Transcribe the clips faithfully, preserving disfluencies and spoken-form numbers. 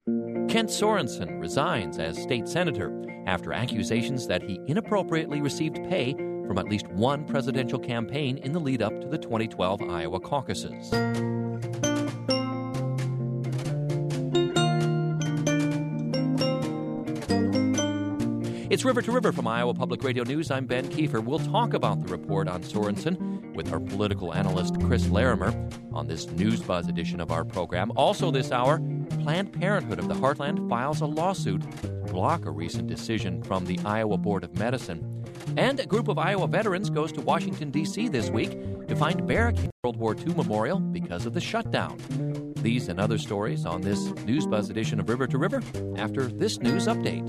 Kent Sorensen resigns as state senator after accusations that he inappropriately received pay from at least one presidential campaign in the lead-up to the twenty twelve Iowa caucuses. It's River to River from Iowa Public Radio News. I'm Ben Kiefer. We'll talk about the report on Sorensen with our political analyst Chris Larimer on this News Buzz edition of our program. Also this hour, Planned Parenthood of the Heartland files a lawsuit to block a recent decision from the Iowa Board of Medicine. And a group of Iowa veterans goes to Washington, D C this week to find barricades at World War Two Memorial because of the shutdown. These and other stories on this News Buzz edition of River to River after this news update.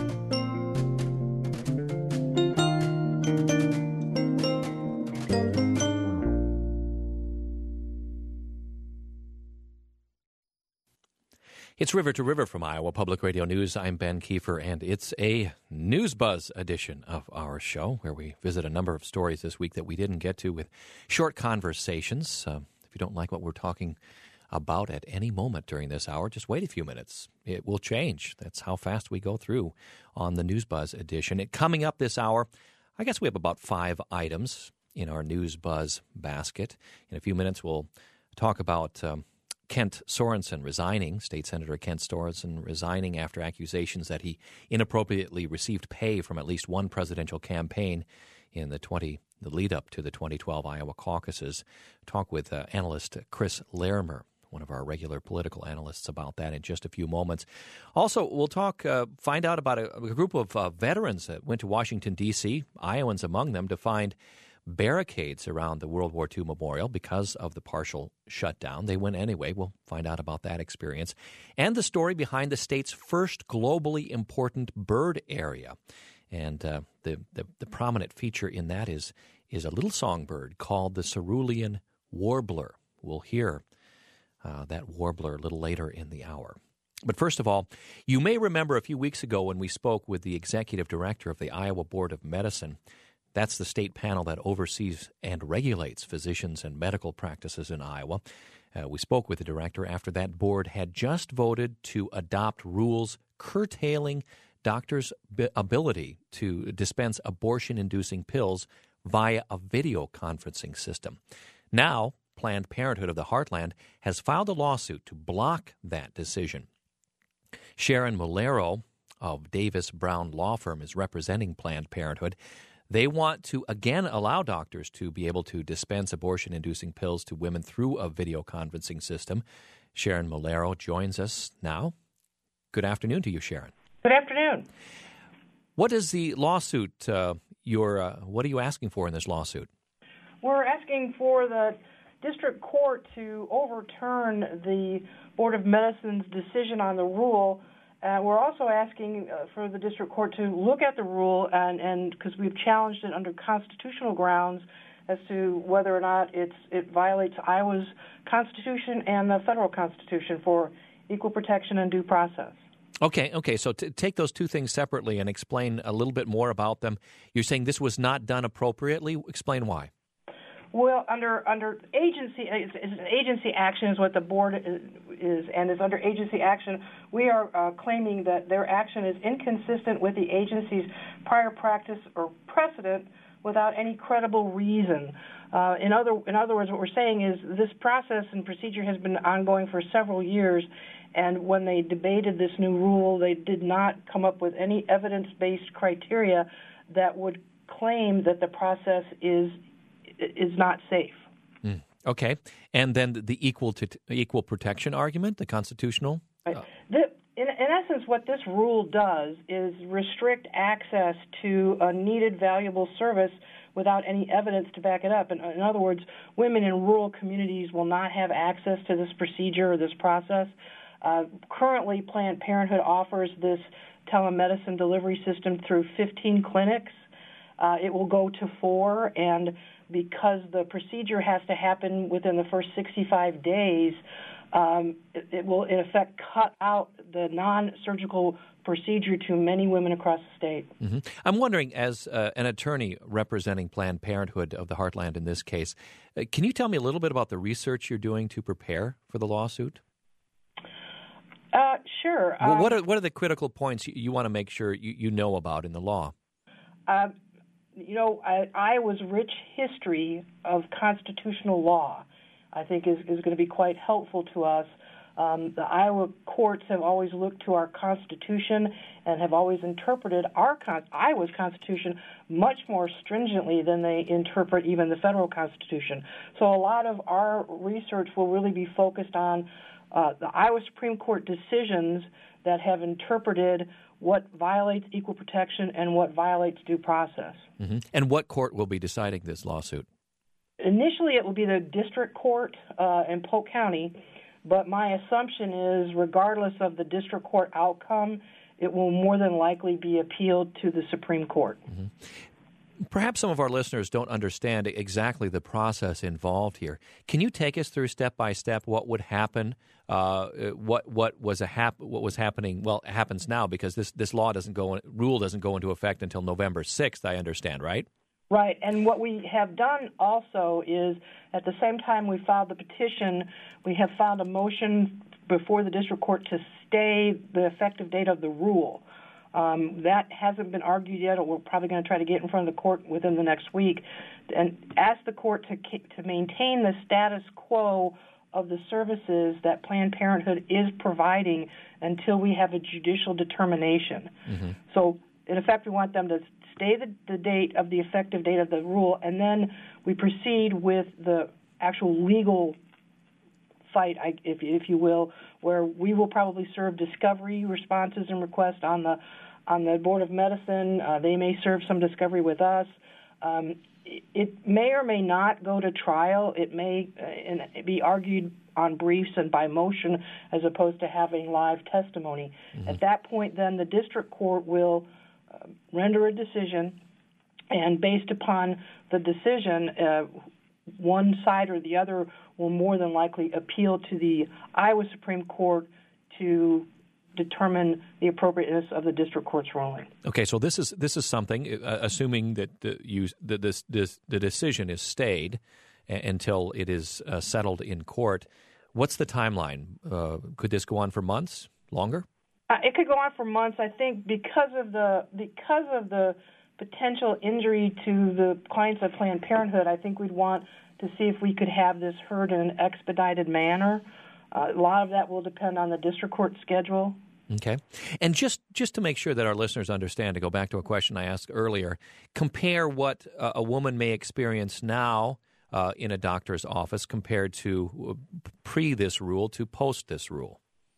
It's River to River from Iowa Public Radio News. I'm Ben Kiefer, and it's a News Buzz edition of our show where we visit a number of stories this week that we didn't get to with short conversations. Uh, if you don't like what we're talking about at any moment during this hour, just wait a few minutes. It will change. That's how fast we go through on the News Buzz edition. It, coming up this hour, I guess we have about five items in our News Buzz basket. In a few minutes, we'll talk about Um, Kent Sorensen resigning, State Senator Kent Sorensen resigning after accusations that he inappropriately received pay from at least one presidential campaign in the twenty the lead up to the twenty twelve Iowa caucuses. Talk with uh, analyst Chris Larimer, one of our regular political analysts, about that in just a few moments. Also, we'll talk, uh, find out about a, a group of uh, veterans that went to Washington, D C, Iowans among them, to find barricades around the World War Two Memorial because of the partial shutdown. They went anyway. We'll find out about that experience. And the story behind the state's first globally important bird area. And uh, the, the the prominent feature in that is, is a little songbird called the cerulean warbler. We'll hear uh, that warbler a little later in the hour. But first of all, you may remember a few weeks ago when we spoke with the executive director of the Iowa Board of Medicine. That's the state panel that oversees and regulates physicians and medical practices in Iowa. Uh, we spoke with the director after that board had just voted to adopt rules curtailing doctors' b- ability to dispense abortion-inducing pills via a video conferencing system. Now, Planned Parenthood of the Heartland has filed a lawsuit to block that decision. Sharon Mulero of Davis Brown Law Firm is representing Planned Parenthood. They want to again allow doctors to be able to dispense abortion-inducing pills to women through a video conferencing system. Sharon Mulero joins us now. Good afternoon to you, Sharon. Good afternoon. What is the lawsuit? Uh, your uh, what are you asking for in this lawsuit? We're asking for the district court to overturn the Board of Medicine's decision on the rule. Uh, we're also asking uh, for the district court to look at the rule, and and because we've challenged it under constitutional grounds as to whether or not it's it violates Iowa's Constitution and the federal Constitution for equal protection and due process. Okay, okay. So t- take those two things separately and explain a little bit more about them. You're saying this was not done appropriately. Explain why. Well, under under agency, it's, it's agency action is what the board is, is and is under agency action. We are uh, claiming that their action is inconsistent with the agency's prior practice or precedent without any credible reason. Uh, in other in other words, what we're saying is this process and procedure has been ongoing for several years, and when they debated this new rule, they did not come up with any evidence-based criteria that would claim that the process is is not safe. Mm. Okay. And then the equal to equal protection argument, the constitutional? Right. The, in, in essence, what this rule does is restrict access to a needed, valuable service without any evidence to back it up. In, in other words, women in rural communities will not have access to this procedure or this process. Uh, currently, Planned Parenthood offers this telemedicine delivery system through fifteen clinics. Uh, it will go to four, and because the procedure has to happen within the first sixty-five days, um, it, it will, in effect, cut out the non-surgical procedure to many women across the state. Mm-hmm. I'm wondering, as uh, an attorney representing Planned Parenthood of the Heartland in this case, uh, can you tell me a little bit about the research you're doing to prepare for the lawsuit? Uh, sure. Well, um, what are what are the critical points you, you want to make sure you, you know about in the law? Uh, you know, I, Iowa's rich history of constitutional law, I think, is, is going to be quite helpful to us. Um, the Iowa courts have always looked to our Constitution and have always interpreted our con- Iowa's Constitution much more stringently than they interpret even the federal Constitution. So a lot of our research will really be focused on uh, the Iowa Supreme Court decisions that have interpreted what violates equal protection and what violates due process. Mm-hmm. And what court will be deciding this lawsuit? Initially, it will be the district court uh, in Polk County. But my assumption is, regardless of the district court outcome, it will more than likely be appealed to the Supreme Court. Mm-hmm. Perhaps some of our listeners don't understand exactly the process involved here. Can you take us through step by step what would happen, uh, what what was a hap- what was happening? Well, it happens now because this this law doesn't go in, rule doesn't go into effect until November sixth. I understand, right? Right, and what we have done also is, at the same time we filed the petition, we have filed a motion before the district court to stay the effective date of the rule. Um, that hasn't been argued yet. We're probably going to try to get in front of the court within the next week and ask the court to to maintain the status quo of the services that Planned Parenthood is providing until we have a judicial determination. Mm-hmm. So, in effect, we want them to stay the, the date of the effective date of the rule, and then we proceed with the actual legal fight, if if you will, where we will probably serve discovery responses and requests on the on the Board of Medicine. Uh, they may serve some discovery with us. Um, it, it may or may not go to trial. It may uh, be argued on briefs and by motion as opposed to having live testimony. Mm-hmm. At that point, then, the district court will uh, render a decision, and based upon the decision, uh, one side or the other will more than likely appeal to the Iowa Supreme Court to determine the appropriateness of the district court's ruling. Okay, so this is this is something, uh, assuming that the you that this, this the decision is stayed a- until it is uh, settled in court. What's the timeline? Uh, could this go on for months, longer? Uh, it could go on for months. I think because of the because of the potential injury to the clients of Planned Parenthood, I think we'd want to see if we could have this heard in an expedited manner. Uh, a lot of that will depend on the district court schedule. Okay. And just, just to make sure that our listeners understand, to go back to a question I asked earlier, compare what uh, a woman may experience now uh, in a doctor's office compared to pre this rule to post this rule.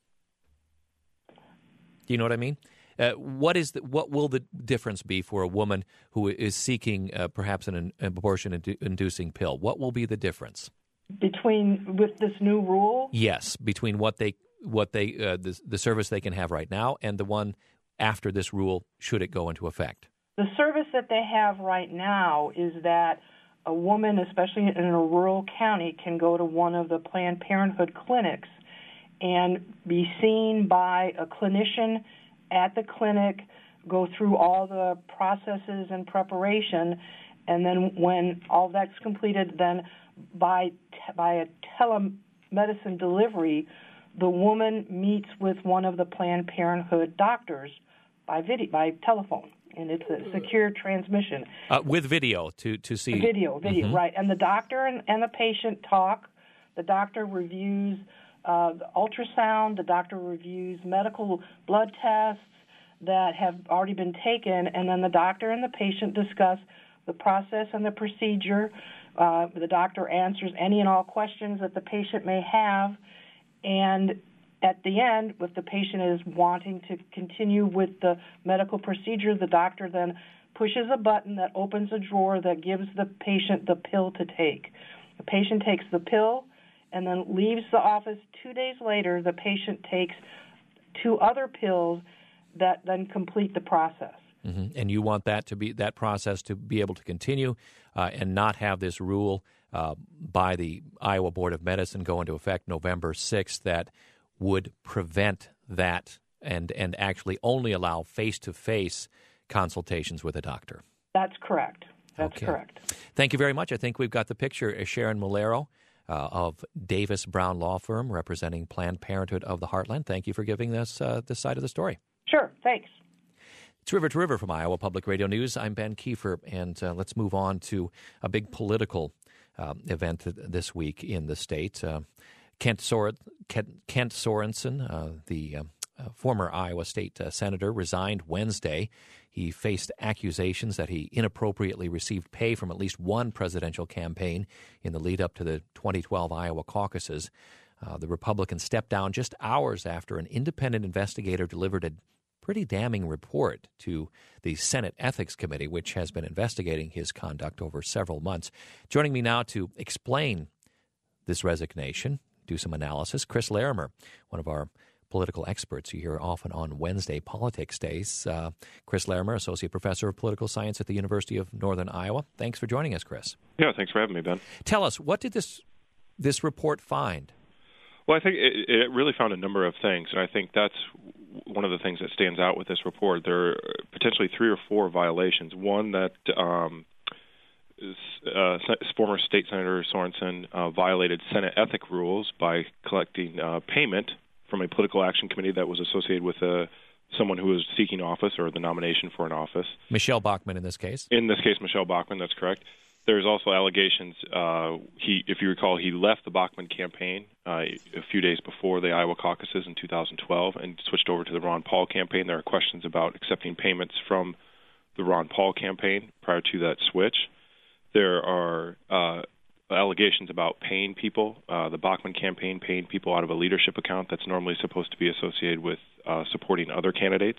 Do you know what I mean? Uh, what is the, what will the difference be for a woman who is seeking uh, perhaps an, an abortion-inducing pill? What will be the difference between with this new rule? Yes, between what they what they uh, the, the service they can have right now and the one after this rule, should it go into effect. The service that they have right now is that a woman, especially in a rural county, can go to one of the Planned Parenthood clinics and be seen by a clinician at the clinic, go through all the processes and preparation, and then when all that's completed, then by by a telemedicine delivery, the woman meets with one of the Planned Parenthood doctors by video, by telephone, and it's a secure transmission. Uh, with video to, to see. Video, video, mm-hmm. Right. And the doctor and, and the patient talk. The doctor reviews uh, the ultrasound. The doctor reviews medical blood tests that have already been taken, and then the doctor and the patient discuss the process and the procedure. Uh, the doctor answers any and all questions that the patient may have, and at the end, if the patient is wanting to continue with the medical procedure, the doctor then pushes a button that opens a drawer that gives the patient the pill to take. The patient takes the pill and then leaves the office. Two days later, the patient takes two other pills that then complete the process. Mm-hmm. And you want that to be that process to be able to continue uh, and not have this rule uh, by the Iowa Board of Medicine go into effect November sixth that would prevent that and, and actually only allow face-to-face consultations with a doctor. That's correct. That's okay. correct. Thank you very much. I think we've got the picture. Sharon Mulero, uh, of Davis Brown Law Firm, representing Planned Parenthood of the Heartland. Thank you for giving us uh, this side of the story. Sure, thanks. It's River to River from Iowa Public Radio News. I'm Ben Kiefer, and uh, let's move on to a big political uh, event this week in the state. Uh, Kent, Sor- Kent, Kent Sorensen, uh, the uh, uh, former Iowa State uh, Senator, resigned Wednesday. He faced accusations that he inappropriately received pay from at least one presidential campaign in the lead up to the twenty twelve Iowa caucuses. Uh, the Republican stepped down just hours after an independent investigator delivered a pretty damning report to the Senate Ethics Committee, which has been investigating his conduct over several months. Joining me now to explain this resignation, do some analysis, Chris Larimer, one of our political experts you hear often on Wednesday Politics Days. Uh, Chris Larimer, Associate Professor of Political Science at the University of Northern Iowa. Thanks for joining us, Chris. Yeah, thanks for having me, Ben. Tell us, what did this this report find? Well, I think it, it really found a number of things, and I think that's one of the things that stands out with this report. There are potentially three or four violations. One that um, is, uh, former State Senator Sorensen uh, violated Senate ethic rules by collecting uh, payment from a political action committee that was associated with uh, someone who was seeking office or the nomination for an office. Michelle Bachmann in this case? In this case, Michelle Bachmann, that's correct. There's also allegations, uh, he, if you recall, he left the Bachmann campaign uh, a few days before the Iowa caucuses in two thousand twelve and switched over to the Ron Paul campaign. There are questions about accepting payments from the Ron Paul campaign prior to that switch. There are uh, allegations about paying people, uh, the Bachmann campaign paying people out of a leadership account that's normally supposed to be associated with uh, supporting other candidates.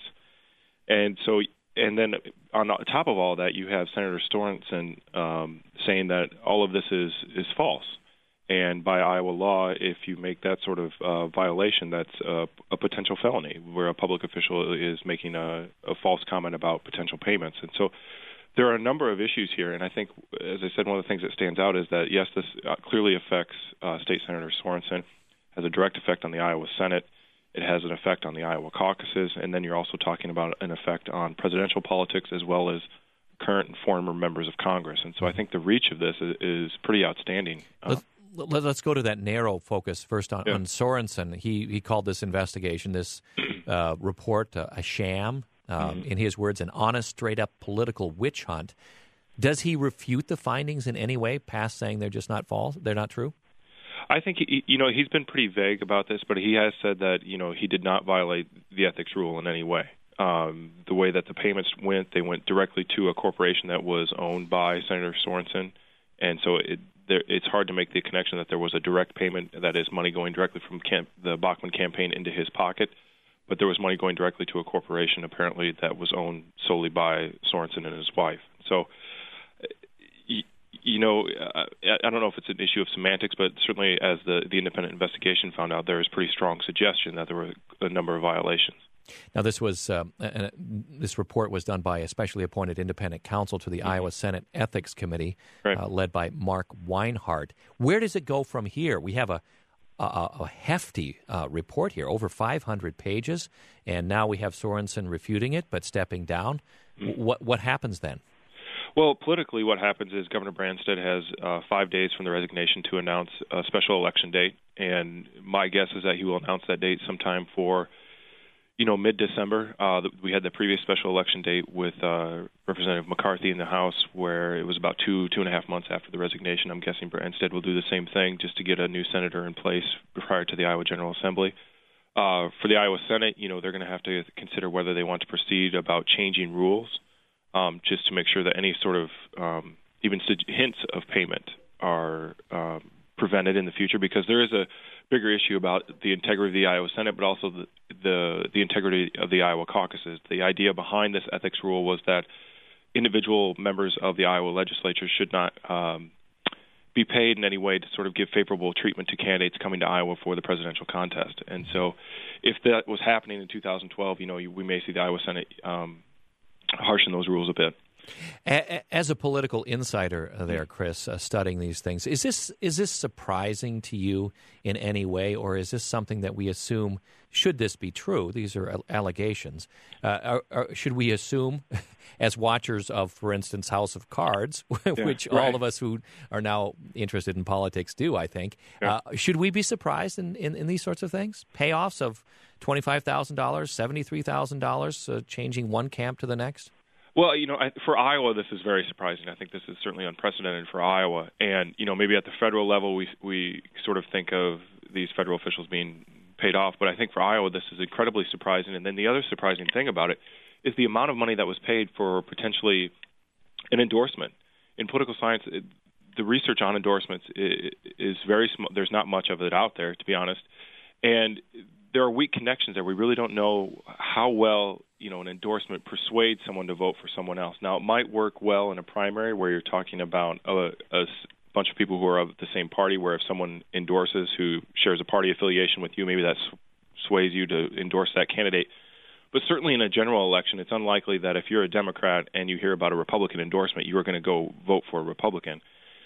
And so And then on top of all that, you have Senator Sorensen um, saying that all of this is, is false. And by Iowa law, if you make that sort of uh, violation, that's a, a potential felony where a public official is making a, a false comment about potential payments. And so there are a number of issues here. And I think, as I said, one of the things that stands out is that, yes, this uh, clearly affects uh, State Senator Sorensen, has a direct effect on the Iowa Senate. It has an effect on the Iowa caucuses, and then you're also talking about an effect on presidential politics as well as current and former members of Congress. And so I think the reach of this is, is pretty outstanding. Let's, let's go to that narrow focus first on, yeah. on Sorensen. He he called this investigation, this uh, report, uh, a sham. Um, mm-hmm. In his words, an honest, straight-up political witch hunt. Does he refute the findings in any way, past saying they're just not false, they're not true? I think, he, you know, he's been pretty vague about this, but he has said that, you know, he did not violate the ethics rule in any way. Um, the way that the payments went, they went directly to a corporation that was owned by Senator Sorensen, and so it, there, it's hard to make the connection that there was a direct payment, that is money going directly from camp, the Bachmann campaign into his pocket, but there was money going directly to a corporation apparently that was owned solely by Sorensen and his wife. So, you know, uh, I don't know if it's an issue of semantics, but certainly as the, the independent investigation found out, there is pretty strong suggestion that there were a number of violations. Now, this was uh, uh, this report was done by a specially appointed independent counsel to the mm-hmm. Iowa Senate Ethics Committee, right. uh, led by Mark Weinhardt. Where does it go from here? We have a a, a hefty uh, report here, over five hundred pages, and now we have Sorensen refuting it but stepping down. Mm-hmm. What what happens then? Well, politically, what happens is Governor Branstad has uh, five days from the resignation to announce a special election date, and my guess is that he will announce that date sometime for, you know, mid-December. Uh, we had the previous special election date with uh, Representative McCarthy in the House, where it was about two, two and a half months after the resignation. I'm guessing Branstad will do the same thing just to get a new senator in place prior to the Iowa General Assembly. Uh, for the Iowa Senate, you know, they're going to have to consider whether they want to proceed about changing rules. Um, just to make sure that any sort of um, even hints of payment are um, prevented in the future, because there is a bigger issue about the integrity of the Iowa Senate, but also the, the, the integrity of the Iowa caucuses. The idea behind this ethics rule was that individual members of the Iowa legislature should not um, be paid in any way to sort of give favorable treatment to candidates coming to Iowa for the presidential contest. And so if that was happening in two thousand twelve, you know, we may see the Iowa Senate um, harshen those rules a bit. As a political insider there, Chris, uh, studying these things, is this is this surprising to you in any way, or is this something that we assume, should this be true, these are allegations, uh, are, are, should we assume, as watchers of, for instance, House of Cards, which yeah, right. all of us who are now interested in politics do, I think, yeah. uh, should we be surprised in, in, in these sorts of things? Payoffs of twenty-five thousand dollars, seventy-three thousand dollars, uh, changing one camp to the next? Well, you know, I, for Iowa, this is very surprising. I think this is certainly unprecedented for Iowa. And, you know, maybe at the federal level, we we sort of think of these federal officials being paid off. But I think for Iowa, this is incredibly surprising. And then the other surprising thing about it is the amount of money that was paid for potentially an endorsement. In political science, it, the research on endorsements is, is very small. There's not much of it out there, to be honest. And there are weak connections there. We really don't know how well, you know, an endorsement persuades someone to vote for someone else. Now, it might work well in a primary where you're talking about a, a bunch of people who are of the same party, where if someone endorses who shares a party affiliation with you, maybe that sways you to endorse that candidate. But certainly in a general election, it's unlikely that if you're a Democrat and you hear about a Republican endorsement, you are going to go vote for a Republican.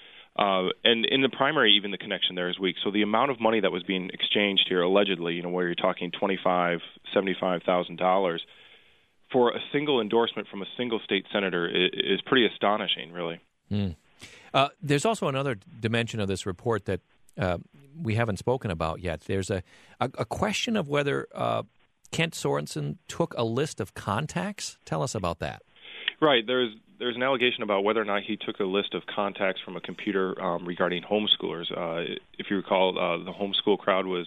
Uh, and in the primary, even the connection there is weak. So the amount of money that was being exchanged here, allegedly, you know, where you're talking twenty-five thousand dollars, seventy-five thousand dollars for a single endorsement from a single state senator is, is pretty astonishing, really. Mm. Uh, there's also another dimension of this report that uh, we haven't spoken about yet. There's a, a, a question of whether uh, Kent Sorensen took a list of contacts. Tell us about that. Right. There's there's an allegation about whether or not he took a list of contacts from a computer um, regarding homeschoolers. Uh, if you recall, uh, the homeschool crowd was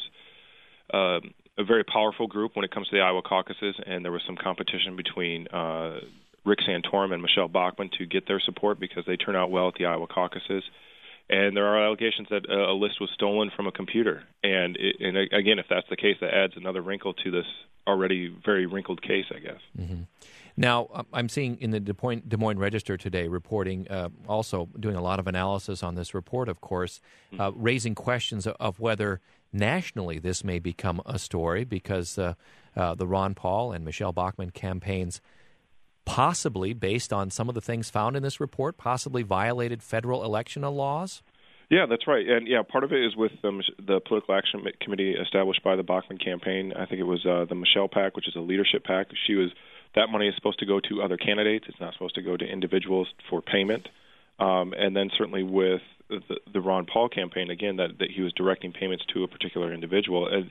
uh, a very powerful group when it comes to the Iowa caucuses, and there was some competition between uh, Rick Santorum and Michelle Bachmann to get their support because they turn out well at the Iowa caucuses. And there are allegations that a list was stolen from a computer. And, it, and again, if that's the case, that adds another wrinkle to this already very wrinkled case, I guess. Mm-hmm. Now, I'm seeing in the Des Moines, Des Moines Register today reporting, uh, also doing a lot of analysis on this report, of course, uh, mm-hmm. raising questions of whether nationally this may become a story because uh, uh, the Ron Paul and Michelle Bachmann campaigns possibly, based on some of the things found in this report, possibly violated federal election laws? Yeah, that's right. And, yeah, part of it is with the, the Political Action Committee established by the Bachmann campaign. I think it was uh, the Michelle PAC, which is a leadership PAC. She was that money is supposed to go to other candidates. It's not supposed to go to individuals for payment. Um, and then certainly with the, the Ron Paul campaign, again, that, that he was directing payments to a particular individual. And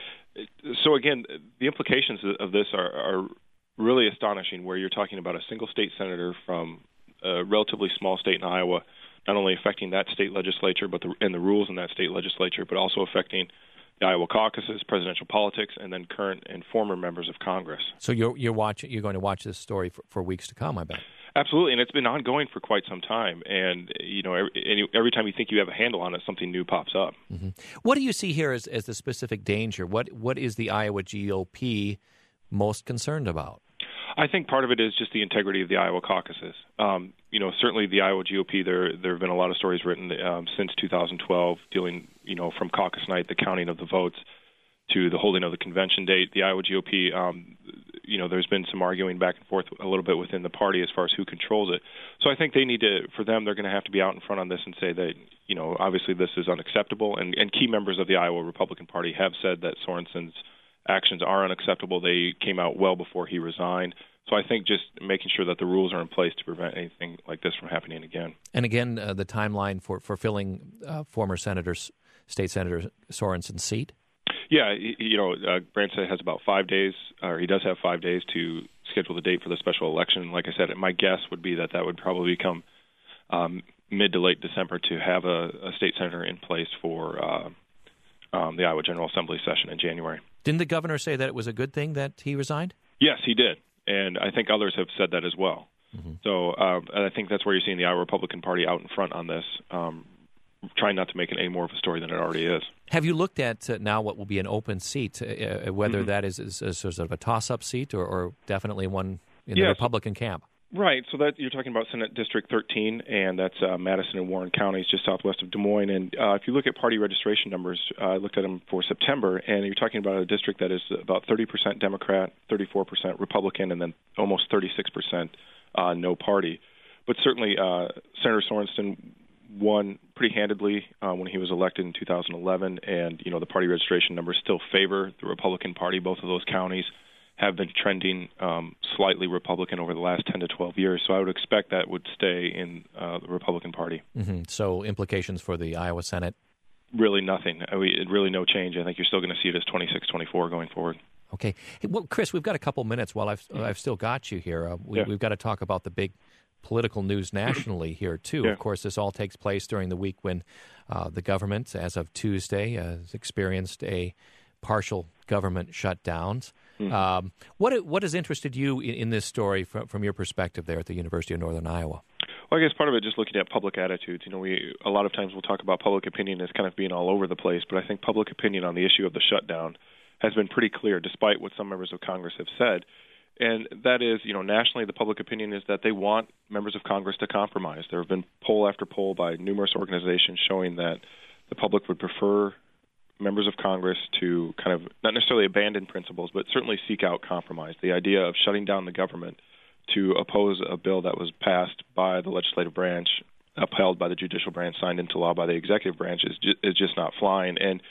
so, again, the implications of this are, are really astonishing, where you're talking about a single state senator from a relatively small state in Iowa, not only affecting that state legislature but the, and the rules in that state legislature, but also affecting the Iowa caucuses, presidential politics, and then current and former members of Congress. So you're you're watching. You're going to watch this story for, for weeks to come, I bet. Absolutely, and it's been ongoing for quite some time. And you know, every, every time you think you have a handle on it, something new pops up. Mm-hmm. What do you see here as, as the specific danger? What what is the Iowa G O P most concerned about? I think part of it is just the integrity of the Iowa caucuses. Um, you know, certainly the Iowa G O P, there there have been a lot of stories written um, since two thousand twelve dealing, you know, from caucus night, the counting of the votes, to the holding of the convention date. The Iowa G O P, um, you know, there's been some arguing back and forth a little bit within the party as far as who controls it. So I think they need to, for them, they're going to have to be out in front on this and say that, you know, obviously this is unacceptable. And, and key members of the Iowa Republican Party have said that Sorensen's actions are unacceptable. They came out well before he resigned. So I think just making sure that the rules are in place to prevent anything like this from happening again. And again, uh, the timeline for, for filling uh, former Senator, State Senator Sorensen's seat? Yeah, you know, uh, Branstad has about five days, or he does have five days to schedule the date for the special election. Like I said, my guess would be that that would probably come um, mid to late December to have a, a state senator in place for uh, um, the Iowa General Assembly session in January. Didn't the governor say that it was a good thing that he resigned? Yes, he did. And I think others have said that as well. Mm-hmm. So um, I think that's where you're seeing the Iowa Republican Party out in front on this, um, trying not to make it any more of a story than it already is. Have you looked at uh, now what will be an open seat, uh, whether mm-hmm. that is, is, is sort of a toss-up seat or, or definitely one in yes. the Republican camp? Right. So that you're talking about Senate District thirteen, and that's uh, Madison and Warren counties, just southwest of Des Moines. And uh, if you look at party registration numbers, uh, I looked at them for September, and you're talking about a district that is about thirty percent Democrat, thirty-four percent Republican, and then almost thirty-six percent uh, no party. but certainly uh, Senator Sorensen won pretty handedly uh, when he was elected in two thousand eleven, and you know the party registration numbers still favor the Republican Party. Both of those counties have been trending um, slightly Republican over the last ten to twelve years, so I would expect that would stay in uh, the Republican Party. Mm-hmm. So implications for the Iowa Senate? Really nothing. I mean, really no change. I think you're still going to see it as twenty-six twenty-four going forward. Okay. Well, Chris, we've got a couple minutes while I've, I've still got you here. Uh, we, yeah. We've got to talk about the big political news nationally here, too. Yeah. Of course, this all takes place during the week when uh, the government, as of Tuesday, uh, has experienced a partial government shutdowns. Mm-hmm. Um, what what has interested you in, in this story from, from your perspective there at the University of Northern Iowa? Well, I guess part of it just looking at public attitudes. You know, we a lot of times we'll talk about public opinion as kind of being all over the place, but I think public opinion on the issue of the shutdown has been pretty clear, despite what some members of Congress have said. And that is, you know, nationally, the public opinion is that they want members of Congress to compromise. There have been poll after poll by numerous organizations showing that the public would prefer members of Congress to kind of not necessarily abandon principles, but certainly seek out compromise. The idea of shutting down the government to oppose a bill that was passed by the legislative branch, upheld by the judicial branch, signed into law by the executive branch is just, is just not flying. And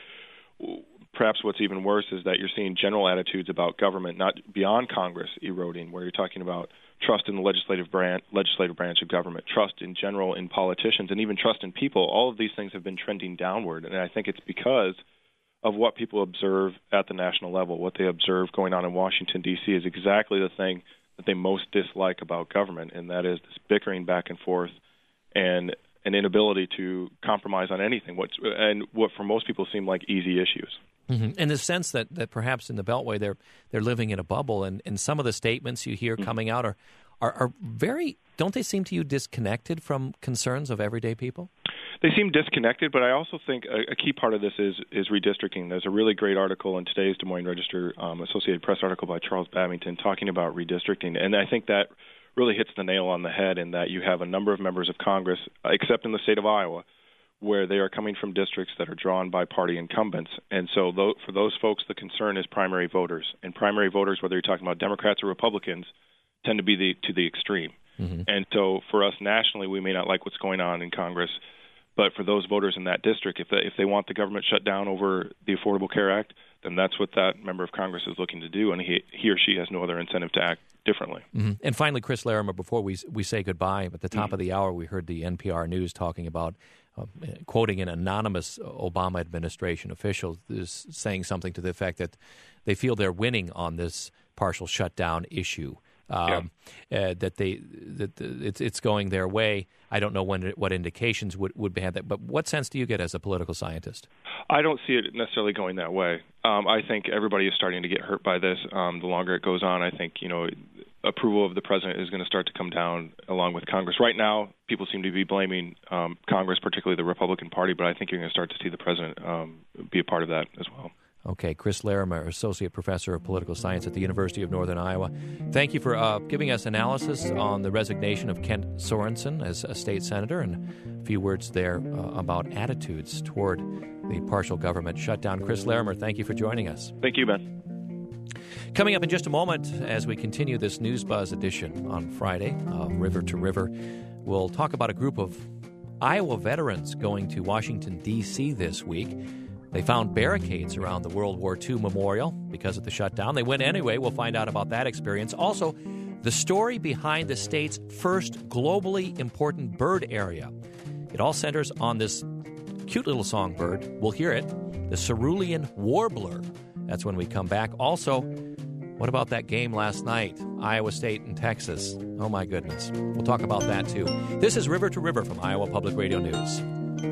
perhaps what's even worse is that you're seeing general attitudes about government, not beyond Congress, eroding, where you're talking about trust in the legislative branch, legislative branch of government, trust in general in politicians, and even trust in people. All of these things have been trending downward, and I think it's because of what people observe at the national level. What they observe going on in Washington, D C is exactly the thing that they most dislike about government, and that is this bickering back and forth and an inability to compromise on anything, what, and what for most people seem like easy issues. Mm-hmm. And the sense that, that perhaps in the Beltway they're they're living in a bubble, and, and some of the statements you hear mm-hmm. coming out are, are, are very, don't they seem to you disconnected from concerns of everyday people? They seem disconnected, but I also think a, a key part of this is is redistricting. There's a really great article in today's Des Moines Register, um, Associated Press article by Charles Babington talking about redistricting, and I think that really hits the nail on the head in that you have a number of members of Congress, except in the state of Iowa, where they are coming from districts that are drawn by party incumbents. And so th- for those folks, the concern is primary voters. And primary voters, whether you're talking about Democrats or Republicans, tend to be the to the extreme. Mm-hmm. And so for us nationally, we may not like what's going on in Congress, but for those voters in that district, if they, if they want the government shut down over the Affordable Care Act, then that's what that member of Congress is looking to do, and he, he or she has no other incentive to act differently. Mm-hmm. And finally, Chris Larimer, before we we say goodbye, at the top mm-hmm. of the hour, we heard the N P R News talking about, uh, quoting an anonymous Obama administration official is saying something to the effect that they feel they're winning on this partial shutdown issue. Um, yeah. uh, that they that the, it's it's going their way. I don't know when what indications would would have that, but what sense do you get as a political scientist? I don't see it necessarily going that way. Um, I think everybody is starting to get hurt by this. Um, the longer it goes on, I think you know approval of the president is going to start to come down along with Congress. Right now, people seem to be blaming um, Congress, particularly the Republican Party, but I think you're going to start to see the president um, be a part of that as well. Okay, Chris Larimer, Associate Professor of Political Science at the University of Northern Iowa. Thank you for uh, giving us analysis on the resignation of Kent Sorensen as a state senator, and a few words there uh, about attitudes toward the partial government shutdown. Chris Larimer, thank you for joining us. Thank you, Ben. Coming up in just a moment, as we continue this News Buzz edition on Friday, uh, River to River, we'll talk about a group of Iowa veterans going to Washington, D C this week. They found barricades around the World War Two memorial because of the shutdown. They went anyway. We'll find out about that experience. Also, the story behind the state's first globally important bird area. It all centers on this cute little songbird. We'll hear it, the cerulean warbler. That's when we come back. Also, what about that game last night, Iowa State and Texas? Oh, my goodness. We'll talk about that, too. This is River to River from Iowa Public Radio News.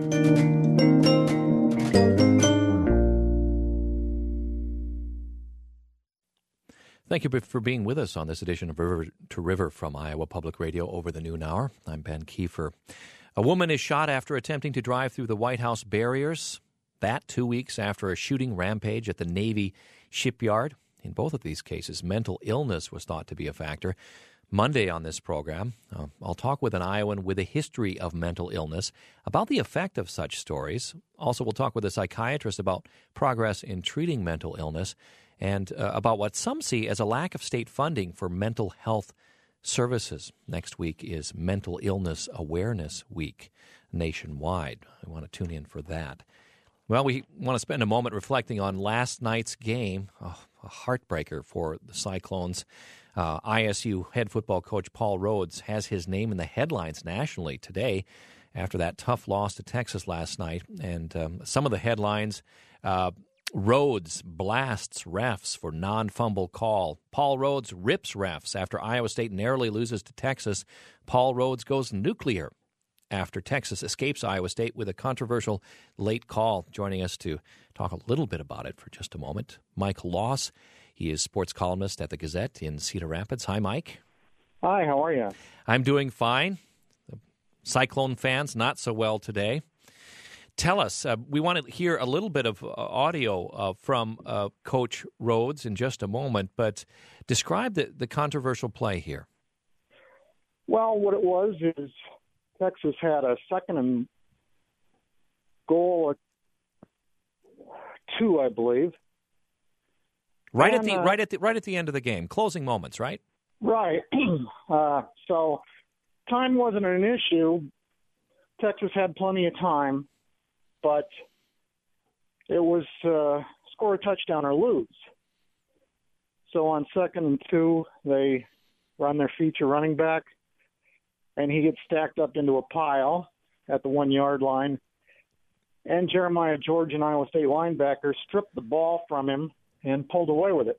Thank you for being with us on this edition of River to River from Iowa Public Radio over the noon hour. I'm Ben Kiefer. A woman is shot after attempting to drive through the White House barriers. That two weeks after a shooting rampage at the Navy shipyard. In both of these cases, mental illness was thought to be a factor. Monday on this program, uh, I'll talk with an Iowan with a history of mental illness about the effect of such stories. Also, we'll talk with a psychiatrist about progress in treating mental illness and uh, about what some see as a lack of state funding for mental health services. Next week is Mental Illness Awareness Week nationwide. I want to tune in for that. Well, we want to spend a moment reflecting on last night's game, oh, a heartbreaker for the Cyclones. Uh, I S U head football coach Paul Rhoads has his name in the headlines nationally today after that tough loss to Texas last night. And um, some of the headlines, uh, Rhoads blasts refs for non-fumble call. Paul Rhoads rips refs after Iowa State narrowly loses to Texas. Paul Rhoads goes nuclear after Texas escapes Iowa State with a controversial late call. Joining us to talk a little bit about it for just a moment, Mike Loss. He is sports columnist at the Gazette in Cedar Rapids. Hi, Mike. Hi, how are you? I'm doing fine. Cyclone fans, not so well today. Tell us, uh, we want to hear a little bit of uh, audio uh, from uh, Coach Rhoads in just a moment, but describe the, the controversial play here. Well, what it was is Texas had a second and goal at two, I believe. Right and, at the uh, right at the right at the end of the game, closing moments, right? Right. uh, so time wasn't an issue. Texas had plenty of time, but it was uh, score a touchdown or lose. So on second and two, they run their feature running back, and he gets stacked up into a pile at the one-yard line. And Jeremiah George, an Iowa State linebacker, stripped the ball from him and pulled away with it.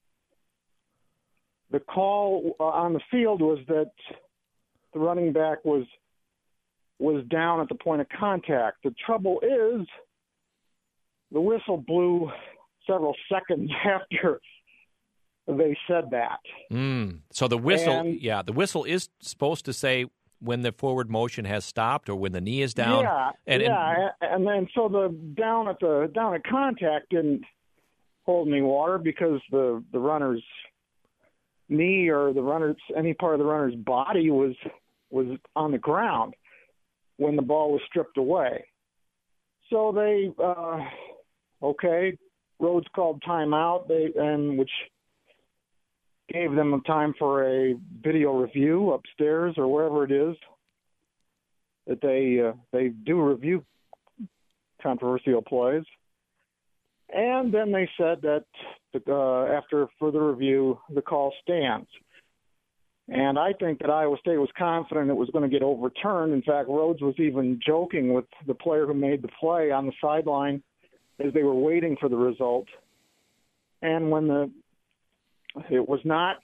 The call uh, on the field was that the running back was was down at the point of contact. The trouble is the whistle blew several seconds after they said that. Mm. So the whistle, and, yeah, the whistle is supposed to say when the forward motion has stopped or when the knee is down. Yeah, and, yeah, and, and then so the down at the down at contact didn't hold any water because the the runner's knee or the runner's any part of the runner's body was was on the ground when the ball was stripped away. So they uh, okay, Rhoads called timeout. They and which gave them a time for a video review upstairs or wherever it is that they uh, they do review controversial plays. And then they said that uh, after further review, the call stands. And I think that Iowa State was confident it was going to get overturned. In fact, Rhoads was even joking with the player who made the play on the sideline as they were waiting for the result. And when the it was not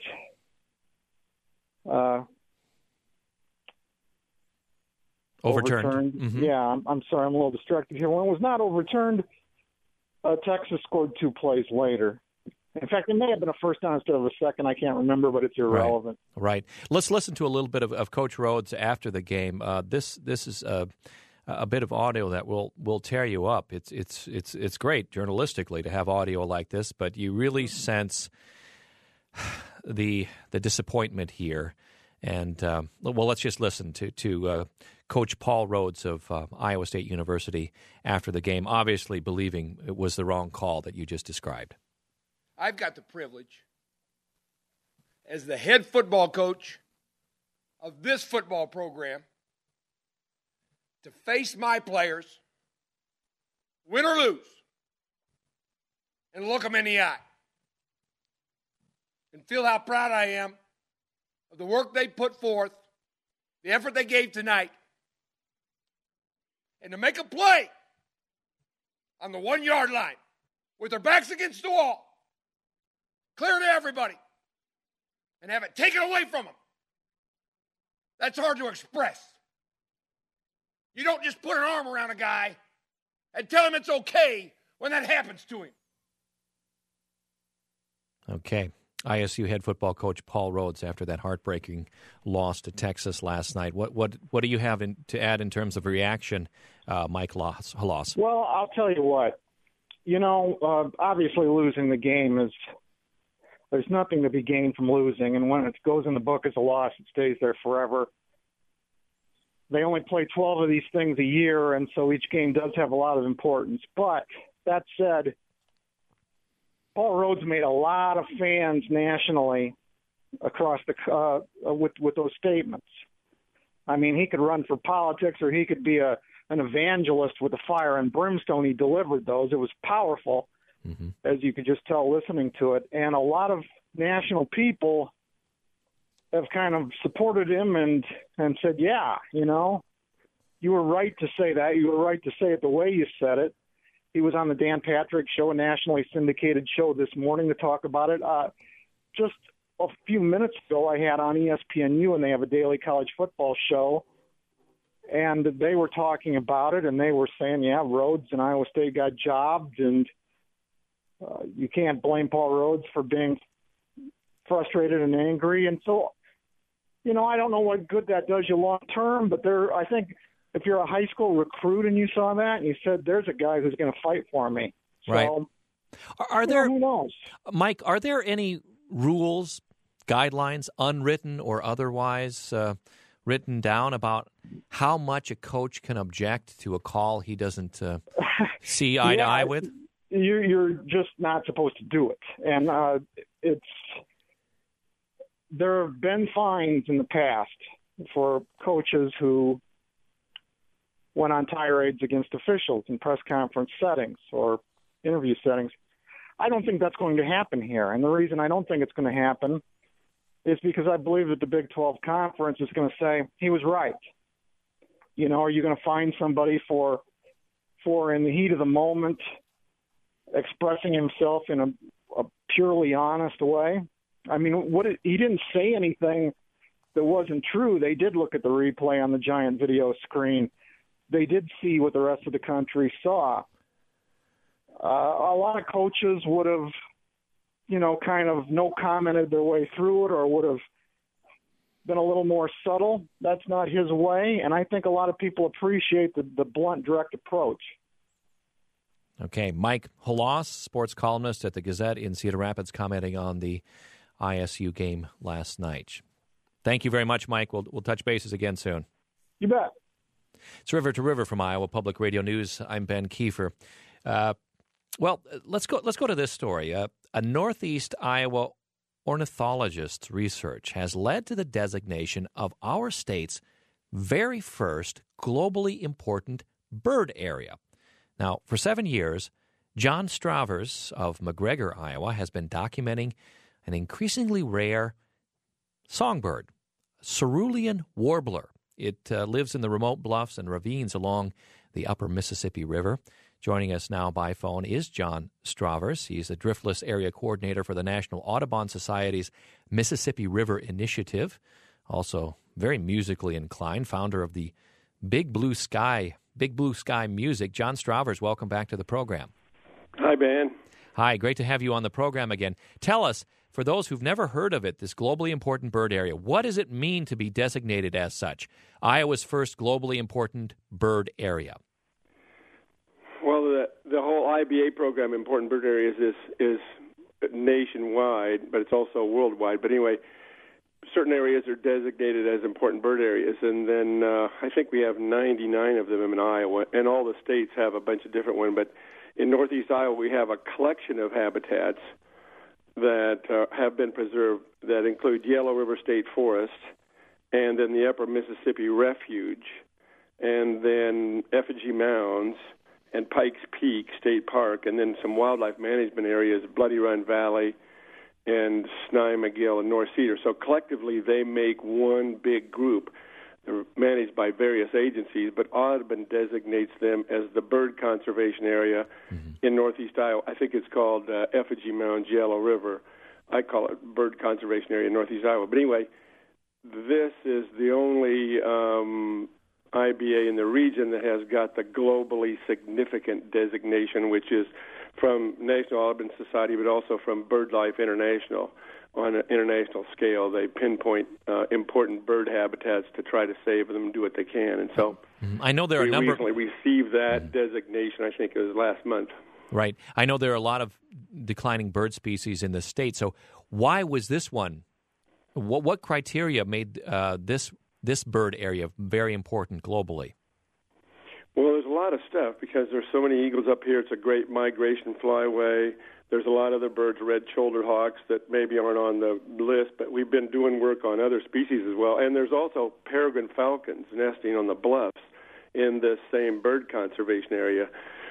uh, overturned, overturned mm-hmm. yeah, I'm, I'm sorry, I'm a little distracted here. When it was not overturned, uh, Texas scored two plays later. In fact, it may have been a first down instead of a second. I can't remember, but it's irrelevant. Right. right. Let's listen to a little bit of, of Coach Rhoads after the game. Uh, this this is a, a bit of audio that will will tear you up. It's it's it's it's great journalistically to have audio like this, but you really sense the the disappointment here. And uh, well, let's just listen to to uh, Coach Paul Rhoads of uh, Iowa State University after the game, obviously believing it was the wrong call that you just described. I've got the privilege as the head football coach of this football program to face my players, win or lose, and look them in the eye and feel how proud I am of the work they put forth, the effort they gave tonight, and to make a play on the one-yard line with their backs against the wall, clear to everybody, and have it taken away from them. That's hard to express. You don't just put an arm around a guy and tell him it's okay when that happens to him. Okay. I S U head football coach Paul Rhoads after that heartbreaking loss to Texas last night. What what what do you have in, to add in terms of reaction, uh, Mike Loss? Well, I'll tell you what. You know, uh, obviously losing the game is there's nothing to be gained from losing, and when it goes in the book as a loss, it stays there forever. They only play twelve of these things a year, and so each game does have a lot of importance. But that said, Paul Rhoads made a lot of fans nationally across the uh, with with those statements. I mean, he could run for politics, or he could be a an evangelist with the fire and brimstone. He delivered those. It was powerful, mm-hmm. as you could just tell listening to it. And a lot of national people have kind of supported him and, and said, yeah, you know, you were right to say that. You were right to say it the way you said it. He was on the Dan Patrick Show, a nationally syndicated show this morning to talk about it. Uh, just a few minutes ago, I had on E S P N U, and they have a daily college football show. And they were talking about it, and they were saying, yeah, Rhodes and Iowa State got jobbed, and uh, you can't blame Paul Rhodes for being frustrated and angry. And so, you know, I don't know what good that does you long term, but there, I think if you're a high school recruit and you saw that and you said, there's a guy who's going to fight for me. So, right. Are, are there, know, who knows? Mike, are there any rules, guidelines, unwritten or otherwise, uh, written down about how much a coach can object to a call he doesn't uh, see eye yeah, to eye with? You're, you're just not supposed to do it. And uh, it's there have been fines in the past for coaches who went on tirades against officials in press conference settings or interview settings. I don't think that's going to happen here. And the reason I don't think it's going to happen is because I believe that the Big twelve Conference is going to say he was right. You know, are you going to find somebody for, for in the heat of the moment, expressing himself in a, a purely honest way? I mean, what it, he didn't say anything that wasn't true. They did look at the replay on the giant video screen. They did see what the rest of the country saw. Uh, a lot of coaches would have, you know, kind of no commented their way through it, or would have been a little more subtle. That's not his way, and I think a lot of people appreciate the, the blunt, direct approach. Okay, Mike Holoss, sports columnist at the Gazette in Cedar Rapids, commenting on the I S U game last night. Thank you very much, Mike. We'll we'll touch bases again soon. You bet. It's River to River from Iowa Public Radio News. I'm Ben Kiefer. Uh, well, let's go. Let's go to this story. Uh, a Northeast Iowa ornithologist's research has led to the designation of our state's very first globally important bird area. Now, for seven years, John Stravers of McGregor, Iowa, has been documenting an increasingly rare songbird, cerulean warbler. It uh, lives in the remote bluffs and ravines along the upper Mississippi River. Joining us now by phone is John Stravers. He's the Driftless Area Coordinator for the National Audubon Society's Mississippi River Initiative. Also very musically inclined, founder of the Big Blue Sky, Big Blue Sky Music. John Stravers, welcome back to the program. Hi, Ben. Hi, great to have you on the program again. Tell us, for those who've never heard of it, this globally important bird area, what does it mean to be designated as such? Iowa's first globally important bird area. Well, the the whole I B A program, Important Bird Areas, is is nationwide, but it's also worldwide. But anyway, certain areas are designated as important bird areas, and then uh, I think we have ninety-nine of them in Iowa, and all the states have a bunch of different ones. But in Northeast Iowa, we have a collection of habitats that uh, have been preserved that include Yellow River State Forest, and then the Upper Mississippi Refuge, and then Effigy Mounds, and Pikes Peak State Park, and then some wildlife management areas, Bloody Run Valley, and Snye, McGill, and North Cedar. So collectively, they make one big group. They're managed by various agencies, but Audubon designates them as the bird conservation area mm-hmm. in Northeast Iowa. I think it's called uh, Effigy Mounds, Yellow River. I call it bird conservation area in Northeast Iowa. But anyway, this is the only um, I B A in the region that has got the globally significant designation, which is from National Audubon Society, but also from BirdLife International. On an international scale, they pinpoint uh, important bird habitats to try to save them and do what they can. And so I know there are we a number recently received that mm-hmm. designation, I think it was last month. Right. I know there are a lot of declining bird species in the state. So why was this one? What, what criteria made uh, this this bird area very important globally? Well, there's a lot of stuff because there's so many eagles up here. It's a great migration flyway. There's a lot of other birds, red-shouldered hawks, that maybe aren't on the list, but we've been doing work on other species as well. And there's also peregrine falcons nesting on the bluffs in this same bird conservation area.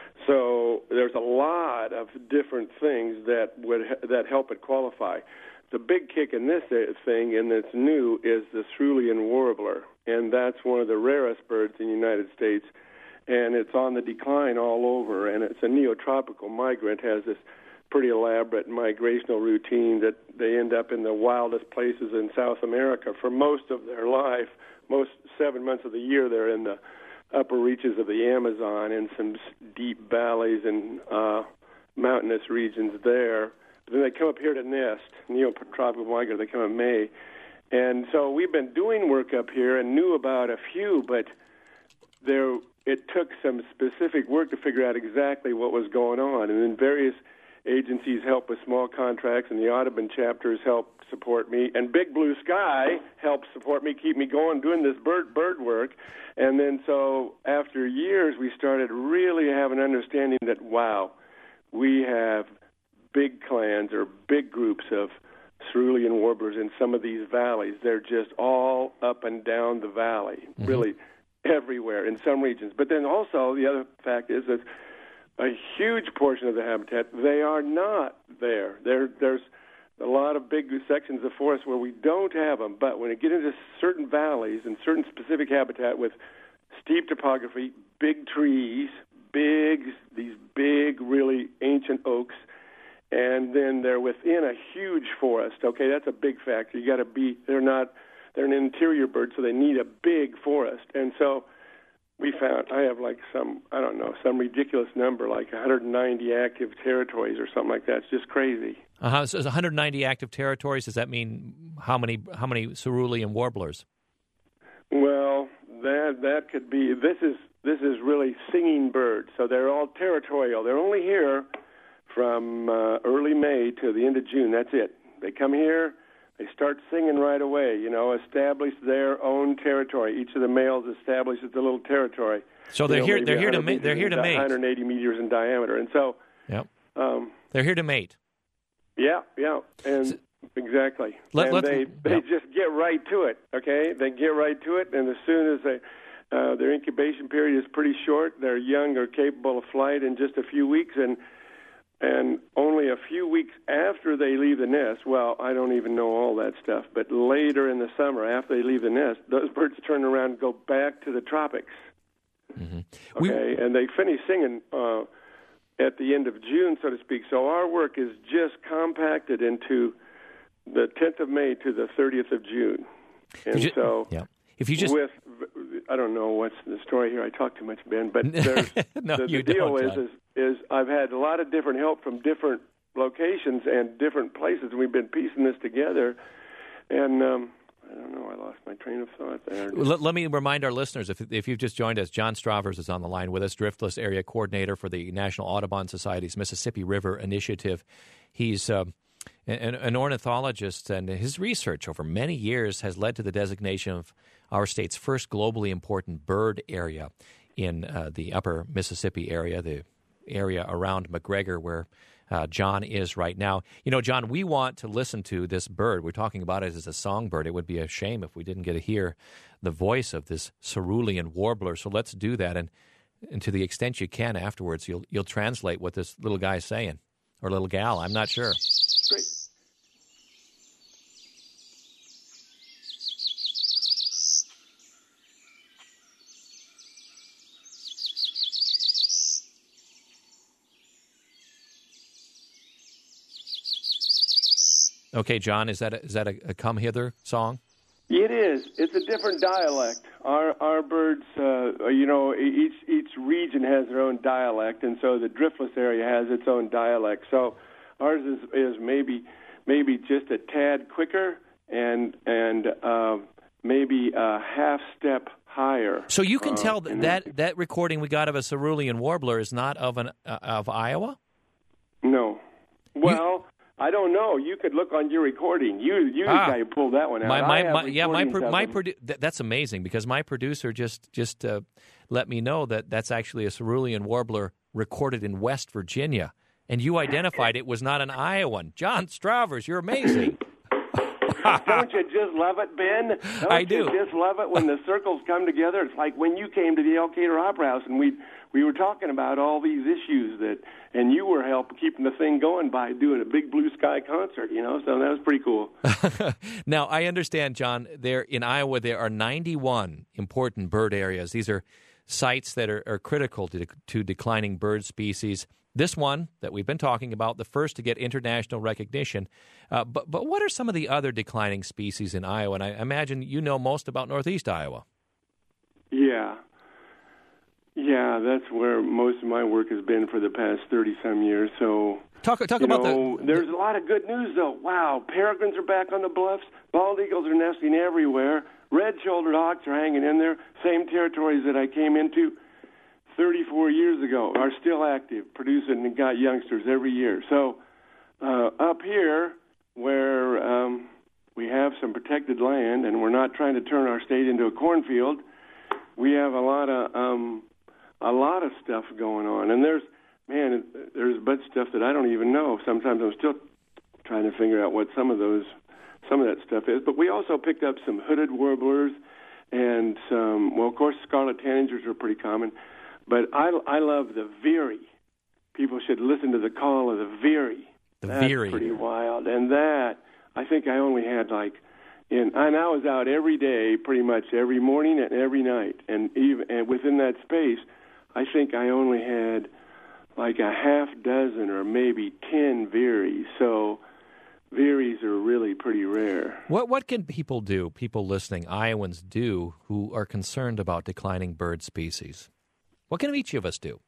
So there's a lot of different things that would that help it qualify. The big kick in this thing, and that's new, is the cerulean warbler, and that's one of the rarest birds in the United States, and it's on the decline all over, and it's a neotropical migrant, has this pretty elaborate migrational routine that they end up in the wildest places in South America for most of their life. Most seven months of the year they're in the upper reaches of the Amazon and some deep valleys and uh, mountainous regions there. But then they come up here to nest, neotropical migrant. They come in May. And so we've been doing work up here and knew about a few, but there it took some specific work to figure out exactly what was going on. And then various agencies help with small contracts, and the Audubon chapters help support me, and Big Blue Sky helps support me, keep me going, doing this bird bird work. And then so after years, we started really having an understanding that, wow, we have big clans or big groups of cerulean warblers in some of these valleys. They're just all up and down the valley, mm-hmm. really everywhere in some regions. But then also the other fact is that a huge portion of the habitat, they are not there. There, there's a lot of big sections of forest where we don't have them, but when you get into certain valleys and certain specific habitat with steep topography, big trees, big, these big, really ancient oaks, and then they're within a huge forest. Okay, that's a big factor. You got to be, they're not, they're an interior bird, so they need a big forest. And so we found, I have like some, I don't know, some ridiculous number, like one hundred ninety active territories or something like that. It's just crazy. Uh-huh. So one hundred ninety active territories, does that mean how many how many cerulean warblers? Well, that that could be, this is this is really singing birds. So they're all territorial. They're only here from uh, early May to the end of June. That's it. They come here. They start singing right away, you know, establish their own territory. Each of the males establishes a little territory. So they're you know, here. They're here to mate. They're here to mate. one hundred eighty meters in diameter, and so. Yep. Um, they're here to mate. Yeah, yeah, and so, exactly. Let, and they they yeah. just get right to it. Okay, they get right to it, and as soon as they uh, their incubation period is pretty short, their young are capable of flight in just a few weeks, and. And only a few weeks after they leave the nest, well, I don't even know all that stuff, but later in the summer, after they leave the nest, those birds turn around and go back to the tropics. Mm-hmm. Okay, we... and they finish singing uh, at the end of June, so to speak. So our work is just compacted into the tenth of May to the thirtieth of June. And you... so yeah. if you just... with, I don't know what's the story here. I talk too much, Ben, but there's, no, the, you the deal don't, is, is is I've had a lot of different help from different locations and different places, and we've been piecing this together. And um, I don't know, I lost my train of thought there. Let, let me remind our listeners, if if you've just joined us, John Stravers is on the line with us, Driftless Area Coordinator for the National Audubon Society's Mississippi River Initiative. He's uh, an, an ornithologist, and his research over many years has led to the designation of our state's first globally important bird area in uh, the upper Mississippi area, the area around McGregor where uh, John is right now. You know, John, we want to listen to this bird. We're talking about it as a songbird. It would be a shame if we didn't get to hear the voice of this cerulean warbler. So let's do that. And, and to the extent you can afterwards, you'll you'll translate what this little guy's saying, or little gal. I'm not sure. Great. Okay, John, is that a, is that a, a come hither song? It is. It's a different dialect. Our our birds, uh, you know, each each region has their own dialect, and so the driftless area has its own dialect. So ours is, is maybe maybe just a tad quicker and and uh, maybe a half step higher. So you can uh, tell that, that that recording we got of a cerulean warbler is not of an uh, of Iowa? No. Well. You, I don't know. You could look on your recording. You, you ah, the guy who pulled that one out. My, my, my, yeah, my, pro, my produ- th- that's amazing because my producer just just uh, let me know that that's actually a cerulean warbler recorded in West Virginia, and you identified it was not an Iowan. John Stravers, you're amazing. Don't you just love it, Ben? Don't I you do. just love it when the circles come together? It's like when you came to the Elkader Opera House and we we were talking about all these issues that, and you were helping keeping the thing going by doing a Big Blue Sky concert, you know, so that was pretty cool. Now, I understand, John, there in Iowa there are ninety-one important bird areas. These are sites that are, are critical to, to declining bird species. This one that we've been talking about, the first to get international recognition. Uh, but but what are some of the other declining species in Iowa? And I imagine you know most about Northeast Iowa. Yeah. Yeah, that's where most of my work has been for the past thirty-some years. So Talk talk you about know, the... There's a lot of good news, though. Wow, peregrines are back on the bluffs. Bald eagles are nesting everywhere. Red-shouldered hawks are hanging in there. Same territories that I came into thirty-four years ago are still active, producing and got youngsters every year. So uh, up here, where um, we have some protected land and we're not trying to turn our state into a cornfield, we have a lot of um, a lot of stuff going on. And there's man, there's a bunch of stuff that I don't even know. Sometimes I'm still trying to figure out what some of those some of that stuff is. But we also picked up some hooded warblers and some, well, of course, scarlet tanagers are pretty common. But I, I love the veery. People should listen to the call of the veery. The That's veery. pretty wild. And that, I think I only had like, in, and I was out every day, pretty much every morning and every night. And even and within that space, I think I only had like a half dozen or maybe ten veeries. So veeries are really pretty rare. What what can people do, people listening, Iowans do, who are concerned about declining bird species? What can each of us do?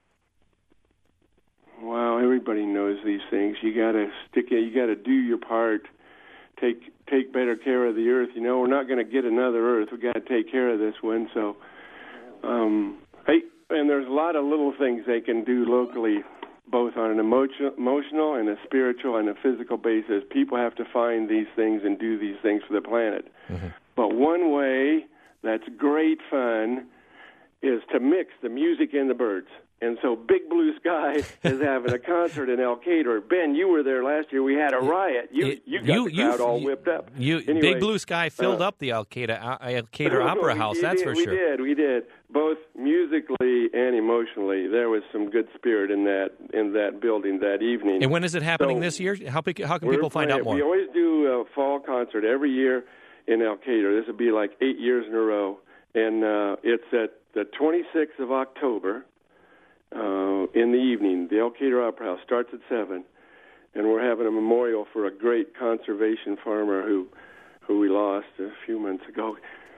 Well, everybody knows these things. You got to stick it. You got to do your part. Take take better care of the earth. You know, we're not going to get another earth. We got to take care of this one. So, um, hey, and there's a lot of little things they can do locally, both on an emotional, emotional and a spiritual and a physical basis. People have to find these things and do these things for the planet. Mm-hmm. But one way that's great fun is to mix the music and the birds. And so Big Blue Sky is having a concert in Elkader. Ben, you were there last year. We had a riot. You it, you got you, the crowd you, all whipped up. You, anyway, Big Blue Sky filled uh, up the Elkader, uh, Elkader Opera House, we that's did, for we sure. We did, we did. Both musically and emotionally, there was some good spirit in that in that building that evening. And when is it happening so this year? How, how can people find playing, out more? We always do a fall concert every year in Elkader. This will be like eight years in a row. And uh, it's at the twenty-sixth of October uh, in the evening. The Elkader Opera House starts at seven, and we're having a memorial for a great conservation farmer who who we lost a few months ago.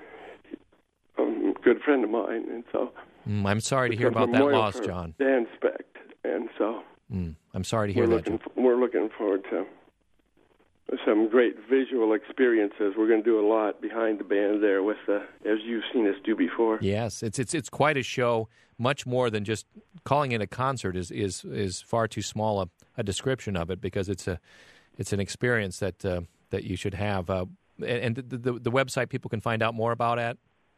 Um, good friend of mine, and so mm, I'm sorry to hear about that loss, John. Dan Specht, and so mm, I'm sorry to hear we're that. Looking, we're looking forward to some great visual experiences. We're going to do a lot behind the band there, with the, as you've seen us do before. Yes, it's it's it's quite a show. Much more than just calling it a concert is is is far too small a, a description of it, because it's a it's an experience that uh, that you should have. Uh, and the, the the website people can find out more about at.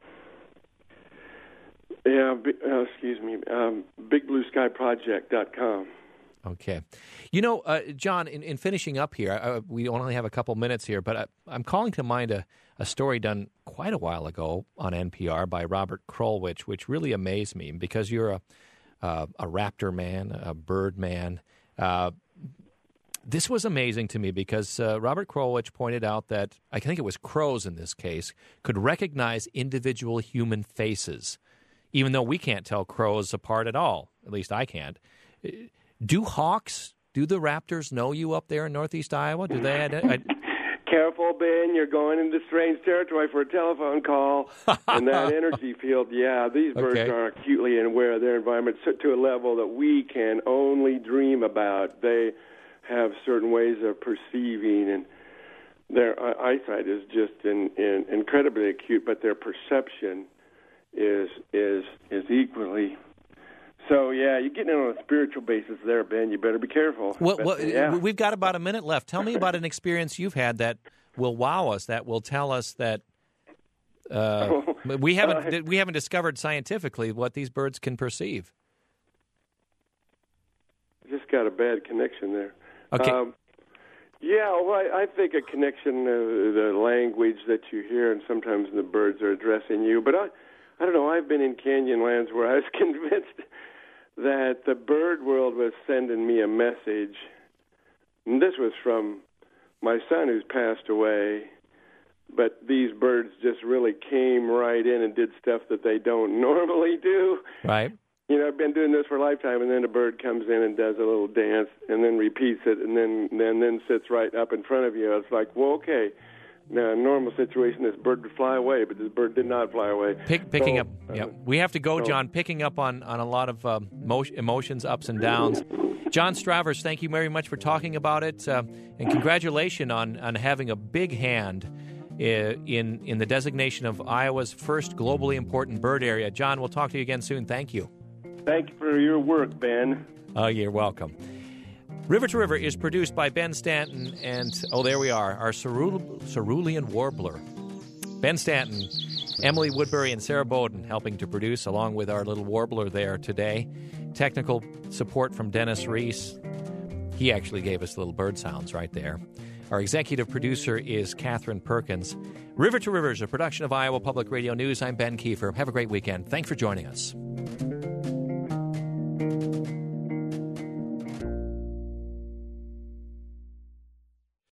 Yeah, uh, excuse me, um, big blue sky project dot com. Okay. You know, uh, John, in, in finishing up here, uh, we only have a couple minutes here, but I, I'm calling to mind a, a story done quite a while ago on N P R by Robert Krulwich, which really amazed me, because you're a, uh, a raptor man, a bird man. Uh, this was amazing to me because uh, Robert Krulwich pointed out that, I think it was crows in this case, could recognize individual human faces, even though we can't tell crows apart at all. At least I can't. Do hawks, do the raptors know you up there in Northeast Iowa? Do they? I, I... Careful, Ben. You're going into strange territory for a telephone call. And that energy field, yeah, these birds okay. are acutely aware of their environment to a level that we can only dream about. They have certain ways of perceiving, and their eyesight is just in, in, incredibly acute, but their perception is is is equally. So, yeah, you're getting in on a spiritual basis there, Ben. You better be careful. Well, but, well yeah. We've got about a minute left. Tell me about an experience you've had that will wow us, that will tell us that uh, we haven't we haven't discovered scientifically what these birds can perceive. Just got a bad connection there. Okay. Um, yeah, well, I, I think a connection, uh, the language that you hear, and sometimes the birds are addressing you. But I, I don't know. I've been in canyon lands where I was convinced that the bird world was sending me a message. And this was from my son who's passed away. But these birds just really came right in and did stuff that they don't normally do. Right. You know, I've been doing this for a lifetime, and then a bird comes in and does a little dance, and then repeats it, and then then then sits right up in front of you. It's like, well, okay. Now, in a normal situation, this bird would fly away, but this bird did not fly away. Pick, picking so, up, yeah. We have to go, so, John. Picking up on on a lot of um, emotions, ups and downs. John Stravers, thank you very much for talking about it, uh, and congratulations on on having a big hand in in the designation of Iowa's first globally important bird area. John, we'll talk to you again soon. Thank you. Thank you for your work, Ben. Oh, you're welcome. River to River is produced by Ben Stanton and, oh, there we are, our cerul- cerulean warbler. Ben Stanton, Emily Woodbury, and Sarah Bowden helping to produce, along with our little warbler there today. Technical support from Dennis Reese. He actually gave us little bird sounds right there. Our executive producer is Catherine Perkins. River to River is a production of Iowa Public Radio News. I'm Ben Kiefer. Have a great weekend. Thanks for joining us.